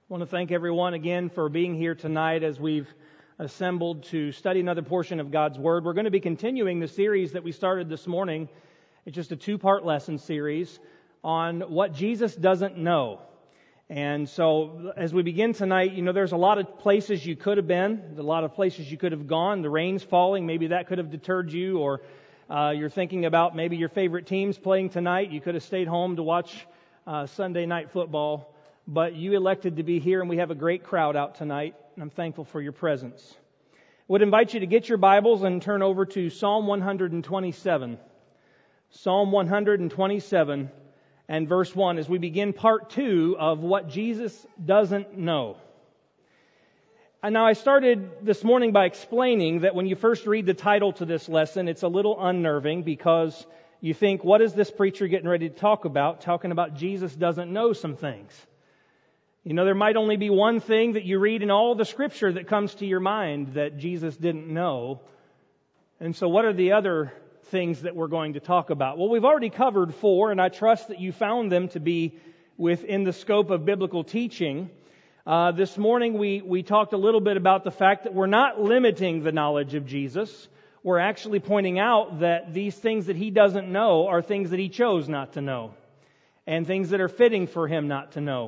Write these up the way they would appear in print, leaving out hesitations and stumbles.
I want to thank everyone again for being here tonight as we've assembled to study another portion of God's Word. We're going to be continuing the series that we started this morning. It's just a two-part lesson series on what Jesus doesn't know. And so as we begin tonight, there's a lot of places you could have been. There's a lot of places you could have gone. The rain's falling. Maybe that could have deterred you. Or you're thinking about maybe your favorite teams playing tonight. You could have stayed home to watch Sunday night football. But you elected to be here, and we have a great crowd out tonight, and I'm thankful for your presence. I would invite you to get your Bibles and turn over to Psalm 127. Psalm 127 and verse 1 as we begin part 2 of what Jesus doesn't know. And now I started this morning by explaining that when you first read the title to this lesson, it's a little unnerving because you think, what is this preacher getting ready to talk about? Talking about Jesus doesn't know some things. There might only be one thing that you read in all the Scripture that comes to your mind that Jesus didn't know. And so what are the other things that we're going to talk about? Well, we've already covered 4, and I trust that you found them to be within the scope of biblical teaching. This morning we talked a little bit about the fact that we're not limiting the knowledge of Jesus. We're actually pointing out that these things that He doesn't know are things that He chose not to know, and things that are fitting for Him not to know.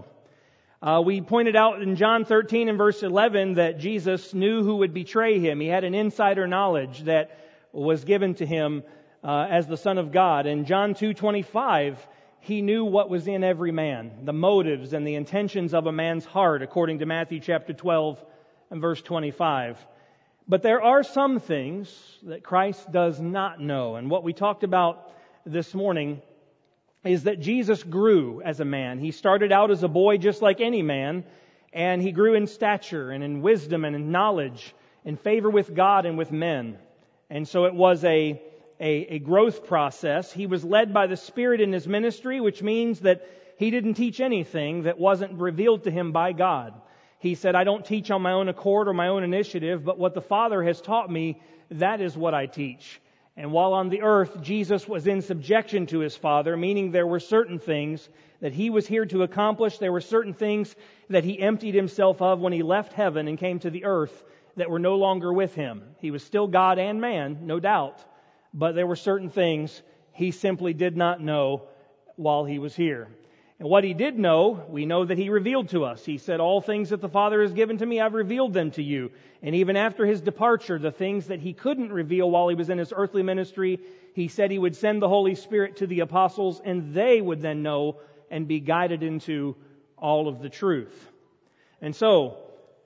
We pointed out in John 13 and verse 11 that Jesus knew who would betray Him. He had an insider knowledge that was given to Him as the Son of God. In John 2:25, He knew what was in every man, the motives and the intentions of a man's heart, according to Matthew chapter 12 and verse 25. But there are some things that Christ does not know. And what we talked about this morning is that Jesus grew as a man. He started out as a boy just like any man, and He grew in stature and in wisdom and in knowledge, in favor with God and with men. And so it was a growth process. He was led by the Spirit in His ministry, which means that He didn't teach anything that wasn't revealed to Him by God. He said, I don't teach on my own accord or my own initiative, but what the Father has taught me, that is what I teach. And while on the earth, Jesus was in subjection to His Father, meaning there were certain things that He was here to accomplish. There were certain things that He emptied Himself of when He left heaven and came to the earth that were no longer with Him. He was still God and man, no doubt, but there were certain things He simply did not know while He was here. And what He did know, we know that He revealed to us. He said, all things that the Father has given to me, I've revealed them to you. And even after His departure, the things that He couldn't reveal while He was in His earthly ministry, He said He would send the Holy Spirit to the apostles, and they would then know and be guided into all of the truth. And so,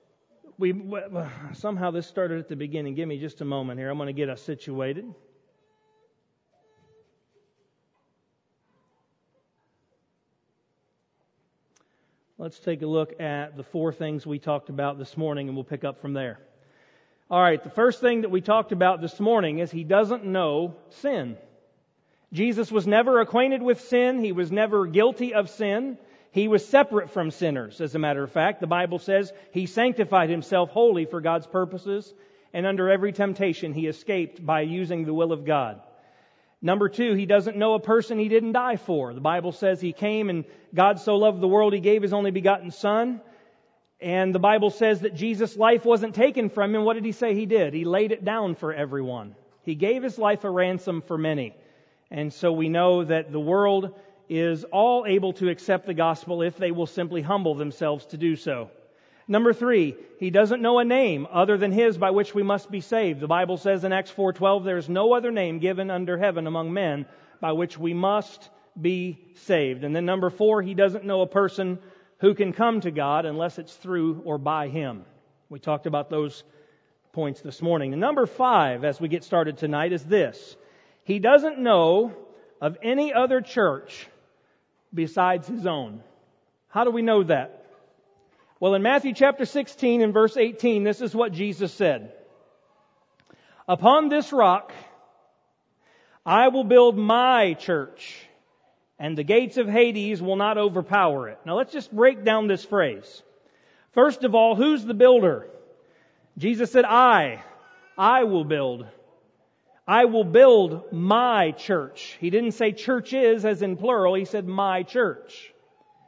somehow this started at the beginning. Give me just a moment here. I'm going to get us situated. Let's take a look at the 4 things we talked about this morning, and we'll pick up from there. All right, the first thing that we talked about this morning is He doesn't know sin. Jesus was never acquainted with sin. He was never guilty of sin. He was separate from sinners, as a matter of fact. The Bible says He sanctified Himself wholly for God's purposes, and under every temptation He escaped by using the will of God. Number 2, He doesn't know a person He didn't die for. The Bible says He came and God so loved the world He gave His only begotten Son. And the Bible says that Jesus' life wasn't taken from Him. What did He say He did? He laid it down for everyone. He gave His life a ransom for many. And so we know that the world is all able to accept the gospel if they will simply humble themselves to do so. Number 3, He doesn't know a name other than His by which we must be saved. The Bible says in Acts 4:12, there is no other name given under heaven among men by which we must be saved. And then number 4, He doesn't know a person who can come to God unless it's through or by Him. We talked about those points this morning. And number 5, as we get started tonight, is this. He doesn't know of any other church besides His own. How do we know that? Well, in Matthew chapter 16 and verse 18, this is what Jesus said. Upon this rock I will build my church, and the gates of Hades will not overpower it. Now let's just break down this phrase. First of all, who's the builder? Jesus said, I will build. I will build my church. He didn't say churches as in plural. He said my church.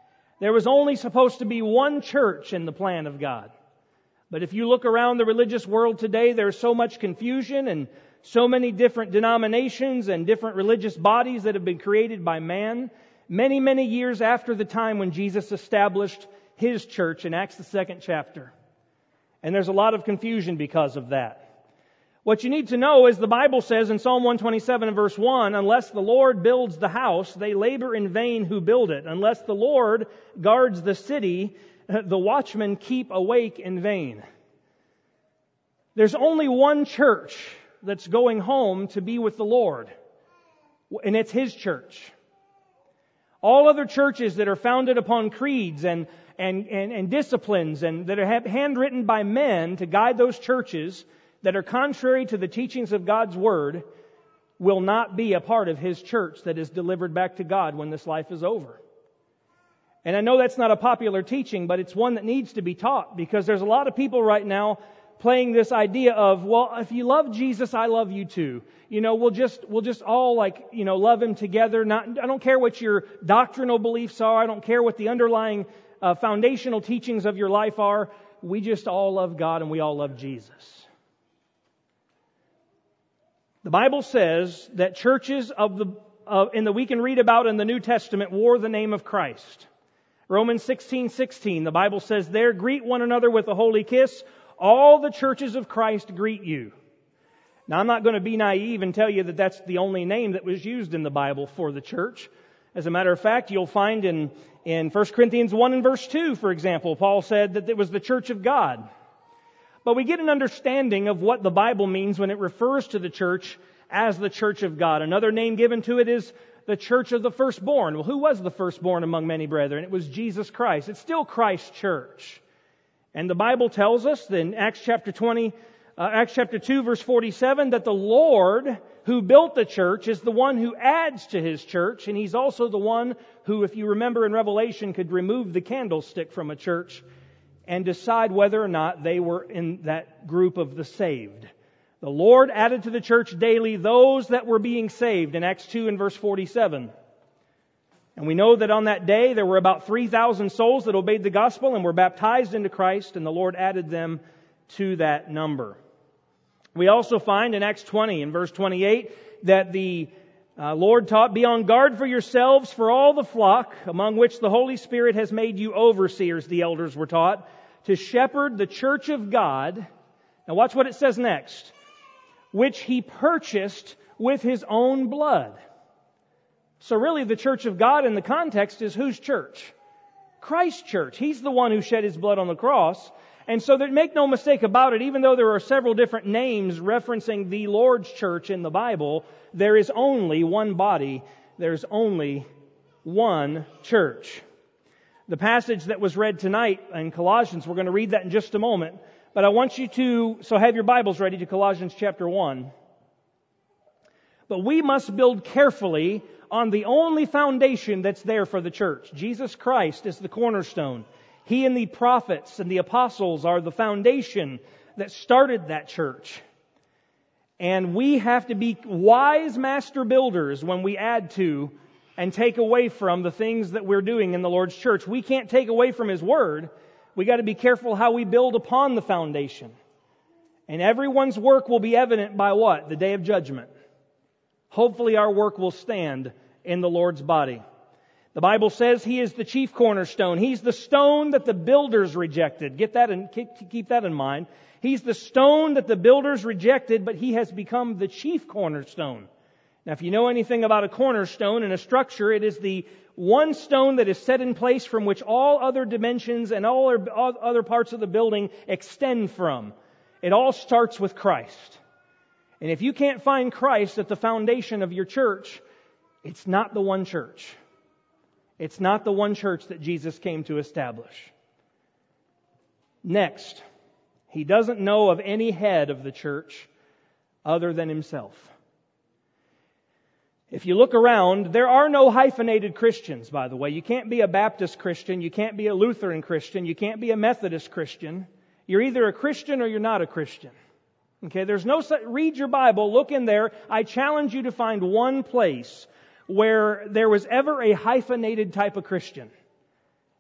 There was only supposed to be one church in the plan of God. But if you look around the religious world today, there's so much confusion and so many different denominations and different religious bodies that have been created by man, many, many years after the time when Jesus established His church in Acts the 2nd chapter. And there's a lot of confusion because of that. What you need to know is the Bible says in Psalm 127 and verse 1, unless the Lord builds the house, they labor in vain who build it. Unless the Lord guards the city, the watchmen keep awake in vain. There's only one church that's going home to be with the Lord, and it's His church. All other churches that are founded upon creeds and disciplines and that are handwritten by men to guide those churches that are contrary to the teachings of God's Word will not be a part of His church that is delivered back to God when this life is over. And I know that's not a popular teaching, but it's one that needs to be taught, because there's a lot of people right now playing this idea of, well, if you love Jesus, I love you too. We'll just all love Him together. I don't care what your doctrinal beliefs are. I don't care what the underlying foundational teachings of your life are. We just all love God and we all love Jesus. The Bible says that churches we can read about in the New Testament wore the name of Christ. Romans 16:16, the Bible says there, greet one another with a holy kiss. All the churches of Christ greet you. Now, I'm not going to be naive and tell you that that's the only name that was used in the Bible for the church. As a matter of fact, you'll find in 1 Corinthians 1 and verse 2, for example, Paul said that it was the church of God. But we get an understanding of what the Bible means when it refers to the church as the church of God. Another name given to it is the church of the firstborn. Well, who was the firstborn among many brethren? It was Jesus Christ. It's still Christ's church. And the Bible tells us in Acts chapter 2, verse 47, that the Lord who built the church is the one who adds to His church, and He's also the one who, if you remember in Revelation, could remove the candlestick from a church and decide whether or not they were in that group of the saved. The Lord added to the church daily those that were being saved in Acts 2 and verse 47. And we know that on that day there were about 3,000 souls that obeyed the gospel and were baptized into Christ, and the Lord added them to that number. We also find in Acts 20 and verse 28 that the Lord taught, be on guard for yourselves, for all the flock among which the Holy Spirit has made you overseers, the elders were taught, to shepherd the church of God. Now watch what it says next. Which He purchased with His own blood. So really the church of God in the context is whose church? Christ's church. He's the one who shed His blood on the cross. And so make no mistake about it, even though there are several different names referencing the Lord's church in the Bible, there is only one body. There's only one church. The passage that was read tonight in Colossians, we're going to read that in just a moment. But I want you to, so have your Bibles ready to Colossians chapter 1. But we must build carefully on the only foundation that's there for the church. Jesus Christ is the cornerstone. He and the prophets and the apostles are the foundation that started that church. And we have to be wise master builders when we add to and take away from the things that we're doing in the Lord's church. We can't take away from His Word. We got to be careful how we build upon the foundation. And everyone's work will be evident by what? The day of judgment. Hopefully our work will stand in the Lord's body. The Bible says He is the chief cornerstone. He's the stone that the builders rejected. Keep that in mind. He's the stone that the builders rejected, but He has become the chief cornerstone. Now, if you know anything about a cornerstone in a structure, it is the one stone that is set in place from which all other dimensions and all other parts of the building extend from. It all starts with Christ. And if you can't find Christ at the foundation of your church, it's not the one church. It's not the one church that Jesus came to establish. Next, He doesn't know of any head of the church other than Himself. If you look around, there are no hyphenated Christians, by the way. You can't be a Baptist Christian. You can't be a Lutheran Christian. You can't be a Methodist Christian. You're either a Christian or you're not a Christian. Okay, there's no... Read your Bible, look in there. I challenge you to find one place where there was ever a hyphenated type of Christian.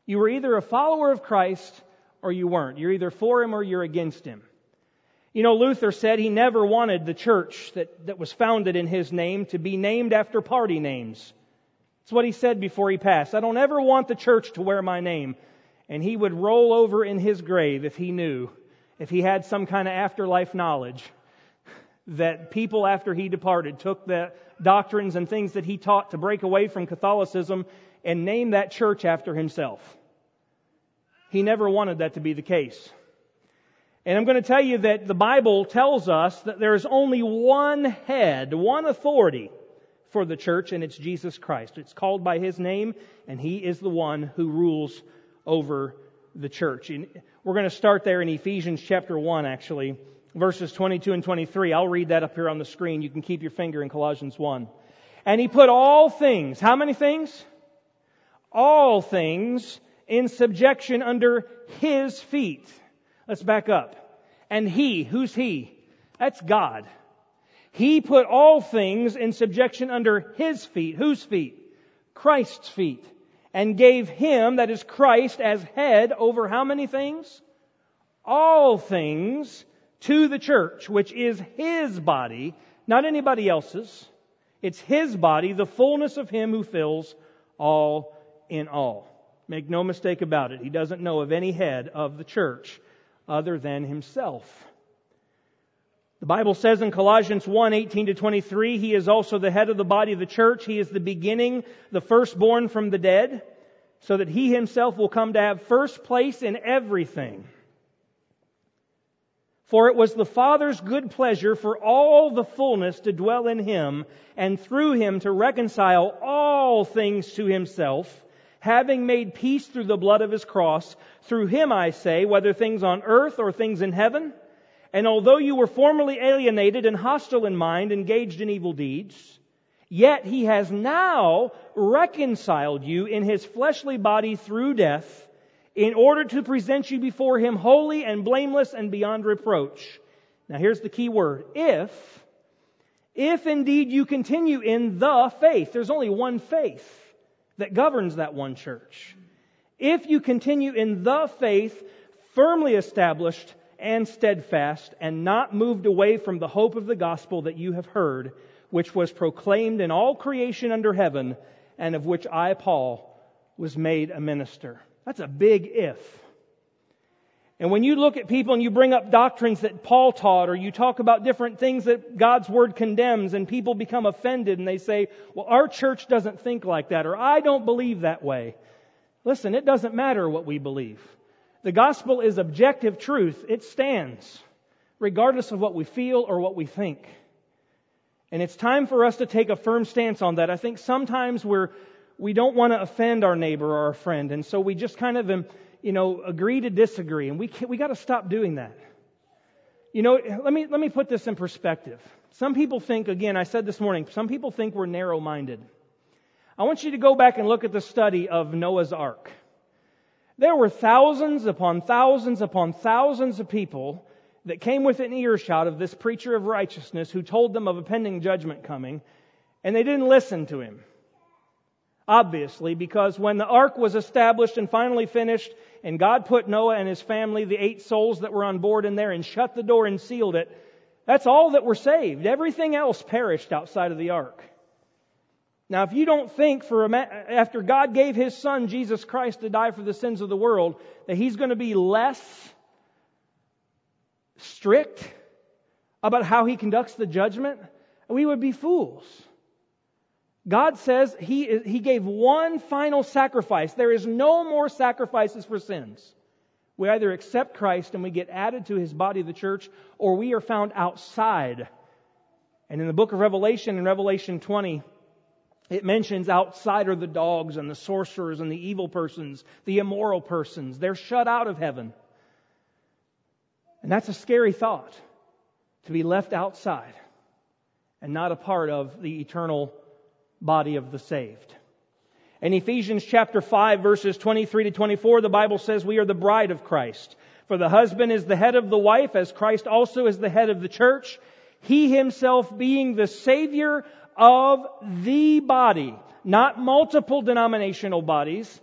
You were either a follower of Christ or you weren't. You're either for Him or you're against Him. You know, Luther said he never wanted the church that was founded in his name to be named after party names. That's what he said before he passed. I don't ever want the church to wear my name. And he would roll over in his grave if he knew, if he had some kind of afterlife knowledge, that people after he departed took the doctrines and things that he taught to break away from Catholicism and named that church after himself. He never wanted that to be the case. And I'm going to tell you that the Bible tells us that there is only one head, one authority for the church, and it's Jesus Christ. It's called by His name, and He is the one who rules over the church. And we're going to start there in Ephesians chapter 1, actually, verses 22 and 23. I'll read that up here on the screen. You can keep your finger in Colossians 1. And He put all things, how many things? All things in subjection under His feet. Let's back up. And He, who's He? That's God. He put all things in subjection under His feet. Whose feet? Christ's feet. And gave Him, that is Christ, as head over how many things? All things to the church, which is His body, not anybody else's. It's His body, the fullness of Him who fills all in all. Make no mistake about it. He doesn't know of any head of the church other than Himself. The Bible says in Colossians 1:18-23, He is also the head of the body of the church. He is the beginning, the firstborn from the dead, so that He Himself will come to have first place in everything. For it was the Father's good pleasure for all the fullness to dwell in Him, and through Him to reconcile all things to Himself, having made peace through the blood of His cross. Through Him, I say, whether things on earth or things in heaven. And although you were formerly alienated and hostile in mind, engaged in evil deeds, yet He has now reconciled you in His fleshly body through death, in order to present you before Him holy and blameless and beyond reproach. Now here's the key word. If indeed you continue in the faith. There's only one faith that governs that one church. If you continue in the faith, firmly established and steadfast, and not moved away from the hope of the gospel that you have heard, which was proclaimed in all creation under heaven, and of which I, Paul, was made a minister. That's a big if. And when you look at people and you bring up doctrines that Paul taught, or you talk about different things that God's Word condemns, and people become offended and they say, well, our church doesn't think like that, or I don't believe that way. Listen, it doesn't matter what we believe. The gospel is objective truth. It stands, regardless of what we feel or what we think. And it's time for us to take a firm stance on that. I think sometimes we don't want to offend our neighbor or our friend, and so we just kind of agree to disagree, and we got to stop doing that. Let me put this in perspective. Some people think, again, I said this morning, some people think we're narrow-minded. I want you to go back and look at the study of Noah's Ark. There were thousands upon thousands upon thousands of people that came within earshot of this preacher of righteousness who told them of a pending judgment coming, and they didn't listen to him. Obviously, because when the ark was established and finally finished, and God put Noah and his family, the 8 souls that were on board in there, and shut the door and sealed it, that's all that were saved. Everything else perished outside of the ark. Now, if you don't think after God gave His Son, Jesus Christ, to die for the sins of the world, that He's going to be less strict about how He conducts the judgment, we would be fools. God says He gave one final sacrifice. There is no more sacrifices for sins. We either accept Christ and we get added to His body, the church, or we are found outside. And in the book of Revelation, in Revelation 20, it mentions outside are the dogs and the sorcerers and the evil persons, the immoral persons. They're shut out of heaven. And that's a scary thought, to be left outside and not a part of the eternal body of the saved. In Ephesians chapter 5, verses 23-24, the Bible says we are the bride of Christ. For the husband is the head of the wife, as Christ also is the head of the church, He Himself being the Savior of the body. Not multiple denominational bodies,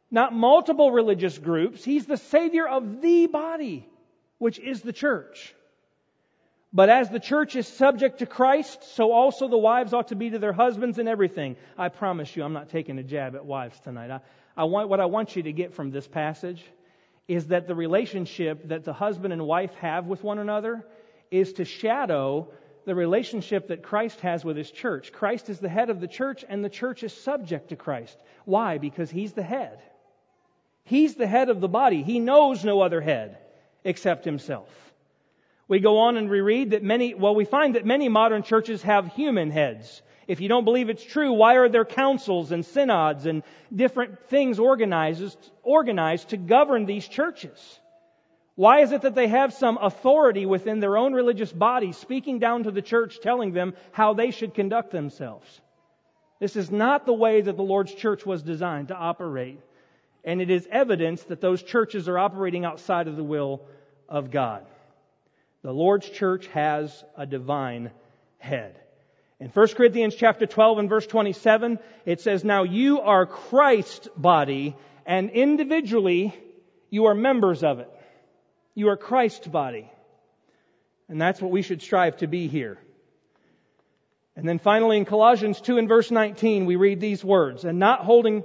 not multiple religious groups. He's the Savior of the body, which is the church. But as the church is subject to Christ, so also the wives ought to be to their husbands in everything. I promise you, I'm not taking a jab at wives tonight. What I want you to get from this passage is that the relationship that the husband and wife have with one another is to shadow the relationship that Christ has with His church. Christ is the head of the church, and the church is subject to Christ. Why? Because He's the head. He's the head of the body. He knows no other head except Himself. We go on and we read that we find that many modern churches have human heads. If you don't believe it's true, why are there councils and synods and different things organized to govern these churches? Why is it that they have some authority within their own religious body speaking down to the church, telling them how they should conduct themselves? This is not the way that the Lord's church was designed to operate. And it is evidence that those churches are operating outside of the will of God. The Lord's church has a divine head. In 1 Corinthians chapter 12 and verse 27, it says, "Now you are Christ's body, and individually you are members of it." You are Christ's body. And that's what we should strive to be here. And then finally in Colossians 2 and verse 19, we read these words, "And not holding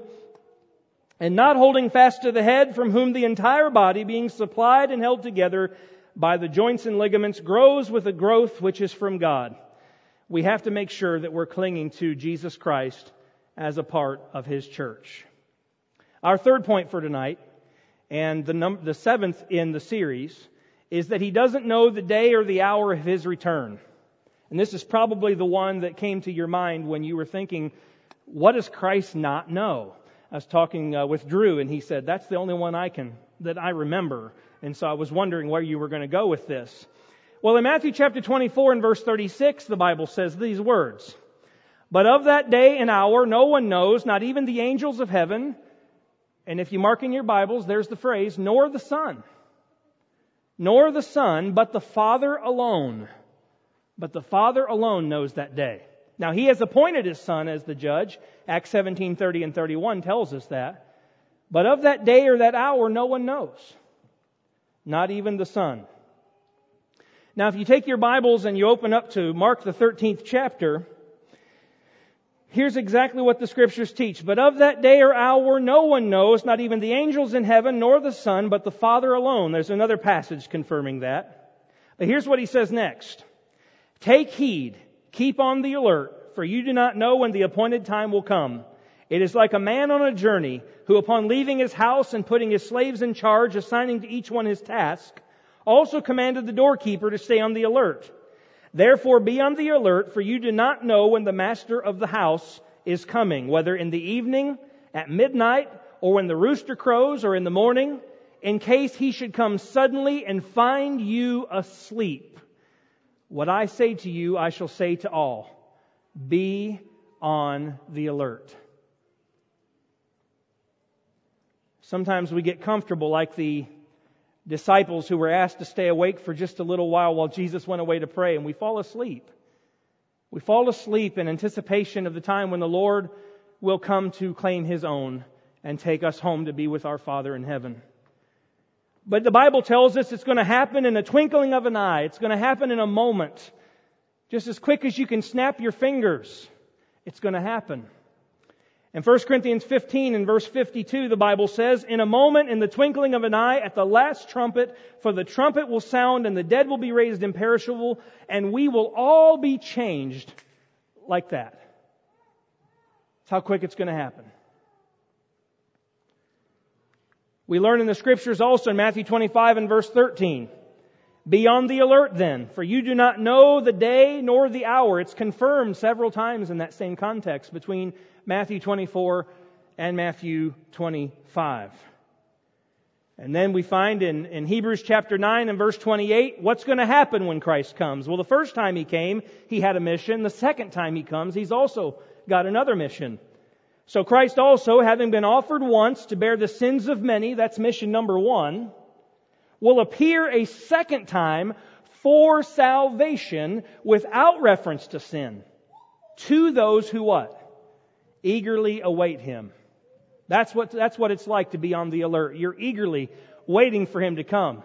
fast to the head, from whom the entire body, being supplied and held together by the joints and ligaments, grows with a growth which is from God." We have to make sure that we're clinging to Jesus Christ as a part of His church. Our third point for tonight, and the seventh in the series, is that He doesn't know the day or the hour of His return. And this is probably the one that came to your mind when you were thinking, what does Christ not know? I was talking with Drew, and he said, that's the only one that I remember. And so I was wondering where you were going to go with this. Well, in Matthew chapter 24 and verse 36, the Bible says these words, "But of that day and hour no one knows, not even the angels of heaven." And if you mark in your Bibles, there's the phrase, "nor the Son." "Nor the Son, but the Father alone." But the Father alone knows that day. Now He has appointed His Son as the judge. Acts 17:30 and 31 tells us that. But of that day or that hour no one knows. Not even the Son. Now if you take your Bibles and you open up to Mark the 13th chapter, here's exactly what the Scriptures teach. "But of that day or hour no one knows, not even the angels in heaven, nor the Son, but the Father alone." There's another passage confirming that. But here's what He says next. "Take heed, keep on the alert, for you do not know when the appointed time will come. It is like a man on a journey, who upon leaving his house and putting his slaves in charge, assigning to each one his task, also commanded the doorkeeper to stay on the alert. Therefore be on the alert, for you do not know when the master of the house is coming, whether in the evening, at midnight, or when the rooster crows, or in the morning, in case He should come suddenly and find you asleep. What I say to you, I shall say to all. Be on the alert." Sometimes we get comfortable like the disciples who were asked to stay awake for just a little while Jesus went away to pray, and we fall asleep. We fall asleep in anticipation of the time when the Lord will come to claim His own and take us home to be with our Father in heaven. But the Bible tells us it's going to happen in a twinkling of an eye. It's going to happen in a moment. Just as quick as you can snap your fingers, it's going to happen. In 1 Corinthians 15 and verse 52, the Bible says, "In a moment, in the twinkling of an eye, at the last trumpet, for the trumpet will sound, and the dead will be raised imperishable, and we will all be changed like that." That's how quick it's going to happen. We learn in the Scriptures also in Matthew 25 and verse 13, "Be on the alert then, for you do not know the day nor the hour." It's confirmed several times in that same context between Matthew 24 and Matthew 25. And then we find in Hebrews chapter 9 and verse 28, what's going to happen when Christ comes? Well, the first time He came, He had a mission. The second time He comes, He's also got another mission. So Christ also, having been offered once to bear the sins of many, that's mission number 1, will appear a second time for salvation without reference to sin, to those who what? Eagerly await Him. That's what it's like to be on the alert. You're eagerly waiting for Him to come.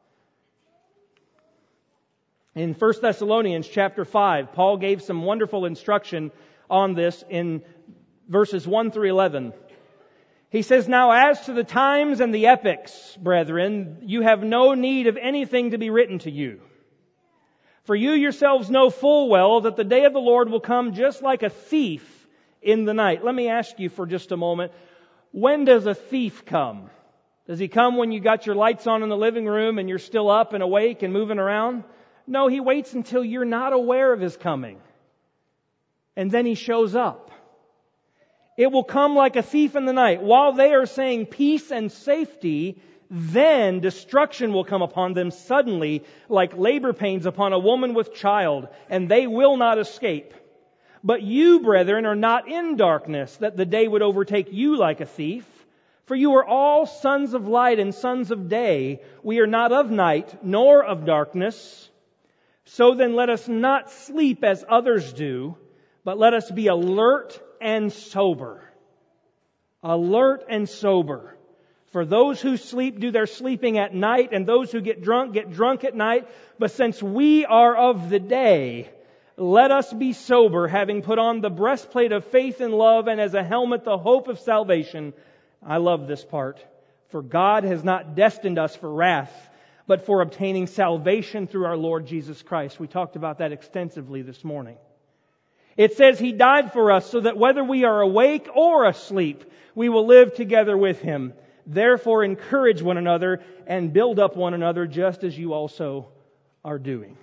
In 1 Thessalonians chapter 5, Paul gave some wonderful instruction on this in verses 1 through 11. He says, "Now as to the times and the epochs, brethren, you have no need of anything to be written to you. For you yourselves know full well that the day of the Lord will come just like a thief in the night." Let me ask you for just a moment, when does a thief come? Does he come when you got your lights on in the living room and you're still up and awake and moving around? No, he waits until you're not aware of his coming. And then he shows up. It will come like a thief in the night. While they are saying peace and safety, then destruction will come upon them suddenly, like labor pains upon a woman with child, and they will not escape. But you, brethren, are not in darkness, that the day would overtake you like a thief. For you are all sons of light and sons of day. We are not of night, nor of darkness. So then let us not sleep as others do, but let us be alert and sober. Alert and sober. For those who sleep do their sleeping at night, and those who get drunk at night. But since we are of the day, let us be sober, having put on the breastplate of faith and love, and as a helmet the hope of salvation. I love this part. For God has not destined us for wrath, but for obtaining salvation through our Lord Jesus Christ. We talked about that extensively this morning. It says He died for us so that whether we are awake or asleep, we will live together with Him. Therefore encourage one another and build up one another, just as you also are doing.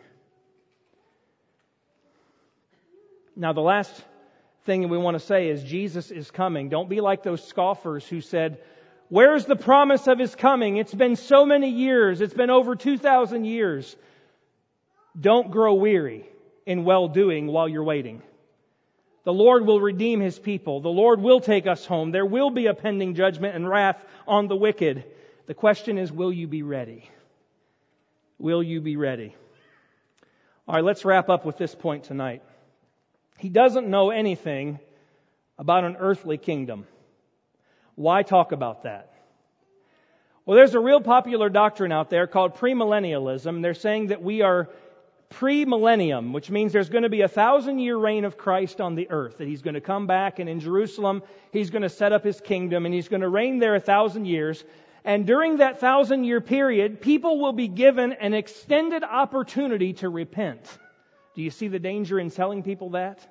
Now the last thing we want to say is Jesus is coming. Don't be like those scoffers who said, "Where's the promise of His coming? It's been so many years. It's been over 2,000 years." Don't grow weary in well-doing while you're waiting. The Lord will redeem His people. The Lord will take us home. There will be a pending judgment and wrath on the wicked. The question is, will you be ready? Will you be ready? All right, let's wrap up with this point tonight. He doesn't know anything about an earthly kingdom. Why talk about that? Well, there's a real popular doctrine out there called premillennialism. They're saying that we are pre-millennium, which means there's going to be a 1,000-year reign of Christ on the earth, that He's going to come back, and in Jerusalem He's going to set up His kingdom, and He's going to reign there 1,000 years. And during that 1,000-year period, people will be given an extended opportunity to repent. Do you see the danger in telling people that?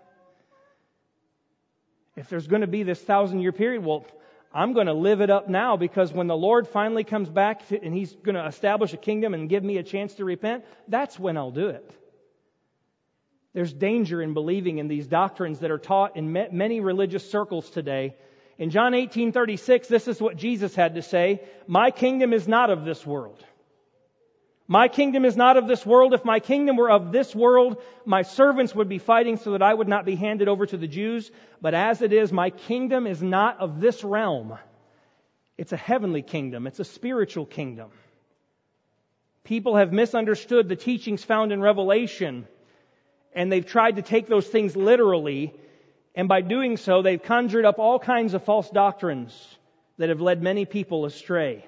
If there's going to be this 1,000-year period, well, I'm going to live it up now, because when the Lord finally comes back and He's going to establish a kingdom and give me a chance to repent, that's when I'll do it. There's danger in believing in these doctrines that are taught in many religious circles today. In John 18:36, this is what Jesus had to say: "My kingdom is not of this world. My kingdom is not of this world. If my kingdom were of this world, my servants would be fighting so that I would not be handed over to the Jews. But as it is, my kingdom is not of this realm." It's a heavenly kingdom. It's a spiritual kingdom. People have misunderstood the teachings found in Revelation, and they've tried to take those things literally. And by doing so, they've conjured up all kinds of false doctrines that have led many people astray.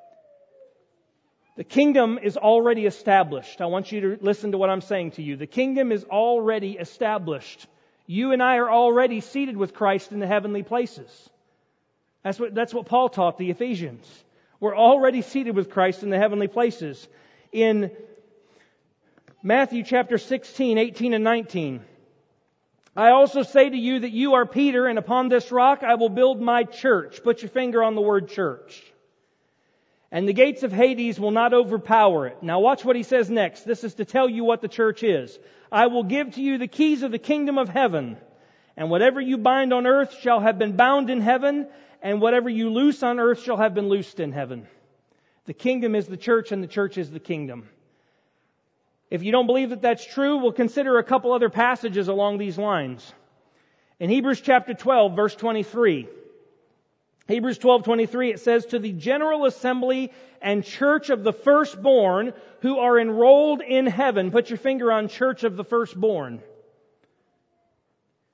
The kingdom is already established. I want you to listen to what I'm saying to you. The kingdom is already established. You and I are already seated with Christ in the heavenly places. That's what Paul taught the Ephesians. We're already seated with Christ in the heavenly places. In Matthew chapter 16, 18 and 19, "I also say to you that you are Peter, and upon this rock I will build my church." Put your finger on the word church. "And the gates of Hades will not overpower it." Now watch what he says next. This is to tell you what the church is. "I will give to you the keys of the kingdom of heaven. And whatever you bind on earth shall have been bound in heaven, and whatever you loose on earth shall have been loosed in heaven." The kingdom is the church, and the church is the kingdom. If you don't believe that that's true, we'll consider a couple other passages along these lines. In Hebrews chapter 12, verse 23. Hebrews 12:23, it says, "To the general assembly and church of the firstborn who are enrolled in heaven." Put your finger on church of the firstborn.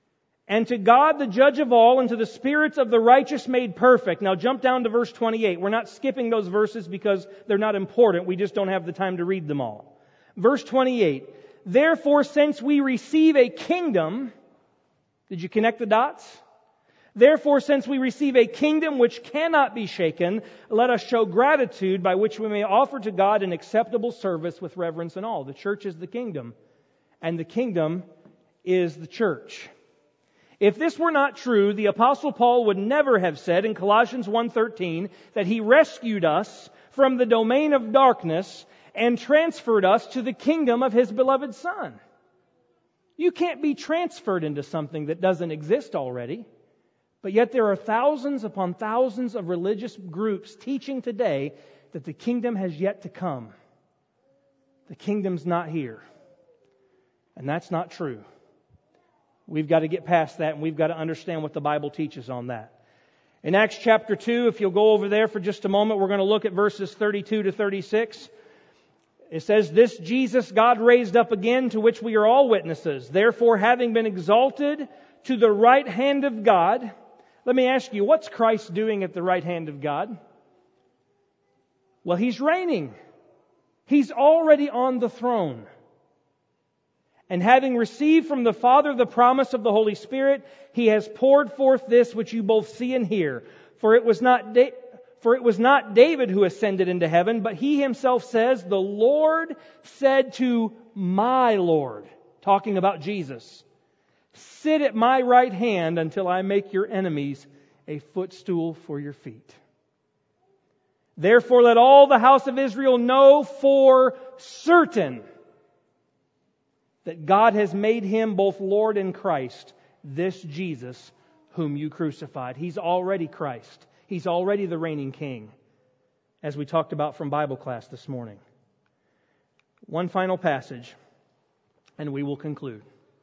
And to God, the judge of all, and to the spirits of the righteous made perfect. Now jump down to verse 28. We're not skipping those verses because they're not important. We just don't have the time to read them all. Verse 28. Therefore, since we receive a kingdom, did you connect the dots? Therefore, since we receive a kingdom which cannot be shaken, let us show gratitude by which we may offer to God an acceptable service with reverence and awe. The church is the kingdom, and the kingdom is the church. If this were not true, the Apostle Paul would never have said in Colossians 1:13 that he rescued us from the domain of darkness and transferred us to the kingdom of His beloved Son. You can't be transferred into something that doesn't exist already. But yet there are thousands upon thousands of religious groups teaching today that the kingdom has yet to come. The kingdom's not here. And that's not true. We've got to get past that, and we've got to understand what the Bible teaches on that. In Acts chapter 2, if you'll go over there for just a moment, we're going to look at verses 32 to 36. It says, "This Jesus God raised up again, to which we are all witnesses. Therefore, having been exalted to the right hand of God..." Let me ask you, what's Christ doing at the right hand of God? Well, He's reigning. He's already on the throne. "And having received from the Father the promise of the Holy Spirit, He has poured forth this which you both see and hear. For it was not David who ascended into heaven, but He Himself says, 'The Lord said to my Lord,'" talking about Jesus, "'Sit at my right hand until I make your enemies a footstool for your feet.' Therefore let all the house of Israel know for certain that God has made Him both Lord and Christ, this Jesus whom you crucified." He's already Christ. He's already the reigning King, as we talked about from Bible class this morning. One final passage, and we will conclude.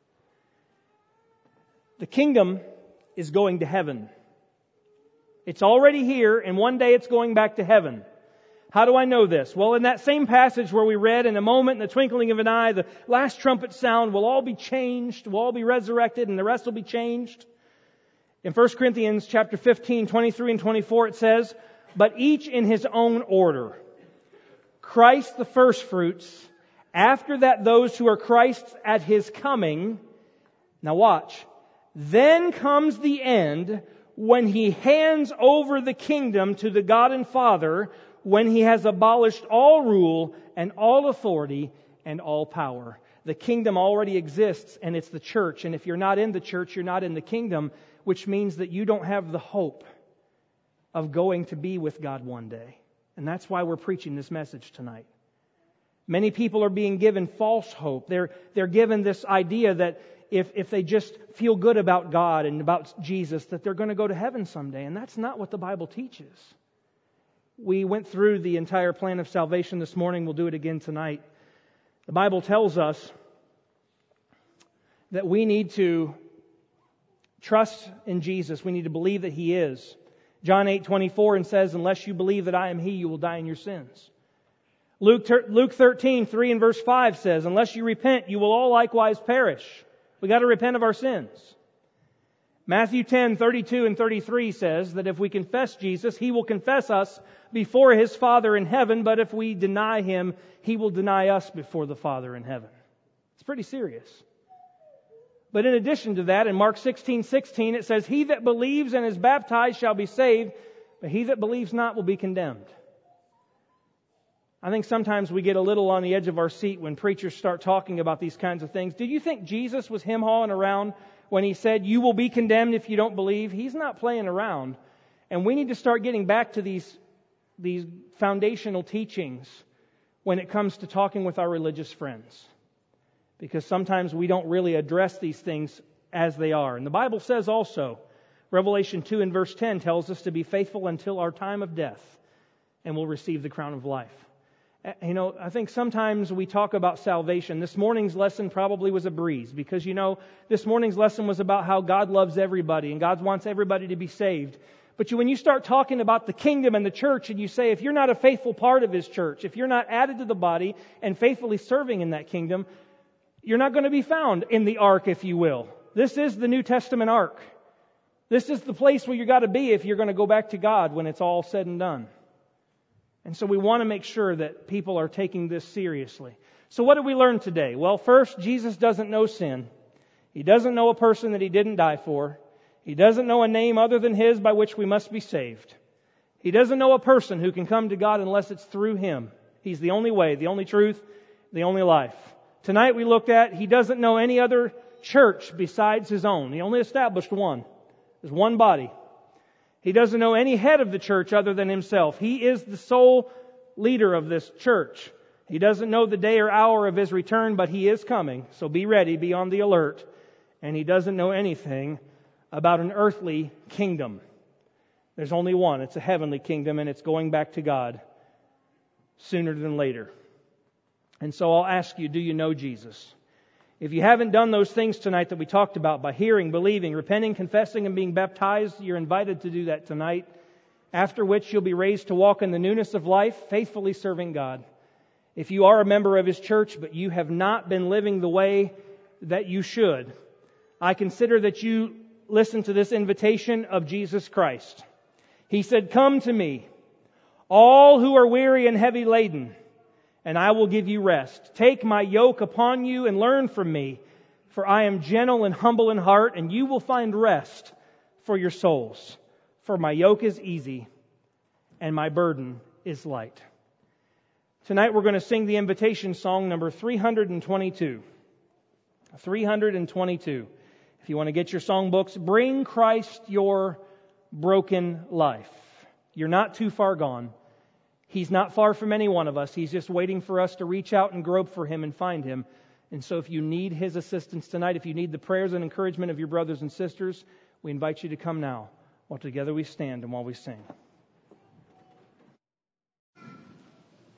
The kingdom is going to heaven. It's already here, and one day it's going back to heaven. How do I know this? Well, in that same passage where we read, in a moment, in the twinkling of an eye, the last trumpet sound, will all be changed, will all be resurrected, and the rest will be changed. In 1 Corinthians chapter 15, 23 and 24, it says, "But each in his own order. Christ the firstfruits, after that those who are Christ's at His coming." Now watch. "Then comes the end, when He hands over the kingdom to the God and Father, when He has abolished all rule and all authority and all power." The kingdom already exists, and it's the church. And if you're not in the church, you're not in the kingdom, which means that you don't have the hope of going to be with God one day. And that's why we're preaching this message tonight. Many people are being given false hope. They're given this idea that if they just feel good about God and about Jesus, that they're going to go to heaven someday. And that's not what the Bible teaches. We went through the entire plan of salvation this morning. We'll do it again tonight. The Bible tells us that we need to trust in Jesus. We need to believe that He is. John 8:24 and says, "Unless you believe that I am He, you will die in your sins." Luke 13, 3 and verse 5 says, "Unless you repent, you will all likewise perish." We got to repent of our sins. Matthew 10, 32 and 33 says that if we confess Jesus, He will confess us before His Father in heaven, but if we deny Him, He will deny us before the Father in heaven. It's pretty serious. But in addition to that, in Mark 16:16, it says, "He that believes and is baptized shall be saved, but he that believes not will be condemned." I think sometimes we get a little on the edge of our seat when preachers start talking about these kinds of things. Did you think Jesus was hem-hawing around when He said, "You will be condemned if you don't believe"? He's not playing around. And we need to start getting back to these foundational teachings when it comes to talking with our religious friends. Because sometimes we don't really address these things as they are. And the Bible says also, Revelation 2 and verse 10 tells us to be faithful until our time of death, and we'll receive the crown of life. You know, I think sometimes we talk about salvation. This morning's lesson probably was a breeze because, you know, this morning's lesson was about how God loves everybody and God wants everybody to be saved. But when you start talking about the kingdom and the church and you say, if you're not a faithful part of His church, if you're not added to the body and faithfully serving in that kingdom, you're not going to be found in the ark, if you will. This is the New Testament ark. This is the place where you got to be if you're going to go back to God when it's all said and done. And so we want to make sure that people are taking this seriously. So what did we learn today? Well, first, Jesus doesn't know sin. He doesn't know a person that He didn't die for. He doesn't know a name other than His by which we must be saved. He doesn't know a person who can come to God unless it's through Him. He's the only way, the only truth, the only life. Tonight we looked at, He doesn't know any other church besides His own. He only established one. There's one body. He doesn't know any head of the church other than Himself. He is the sole leader of this church. He doesn't know the day or hour of His return, but He is coming. So be ready, be on the alert. And He doesn't know anything about an earthly kingdom. There's only one. It's a heavenly kingdom, and it's going back to God sooner than later. And so I'll ask you, do you know Jesus? If you haven't done those things tonight that we talked about, by hearing, believing, repenting, confessing, and being baptized, you're invited to do that tonight, after which you'll be raised to walk in the newness of life, faithfully serving God. If you are a member of His church, but you have not been living the way that you should, I consider that you listen to this invitation of Jesus Christ. He said, "Come to me, all who are weary and heavy laden, and I will give you rest. Take my yoke upon you and learn from me, for I am gentle and humble in heart, and you will find rest for your souls. For my yoke is easy, and my burden is light." Tonight we're going to sing the invitation song number 322. 322. If you want to get your songbooks, bring Christ your broken life. You're not too far gone. He's not far from any one of us. He's just waiting for us to reach out and grope for Him and find Him. And so if you need His assistance tonight, if you need the prayers and encouragement of your brothers and sisters, we invite you to come now while together we stand and while we sing.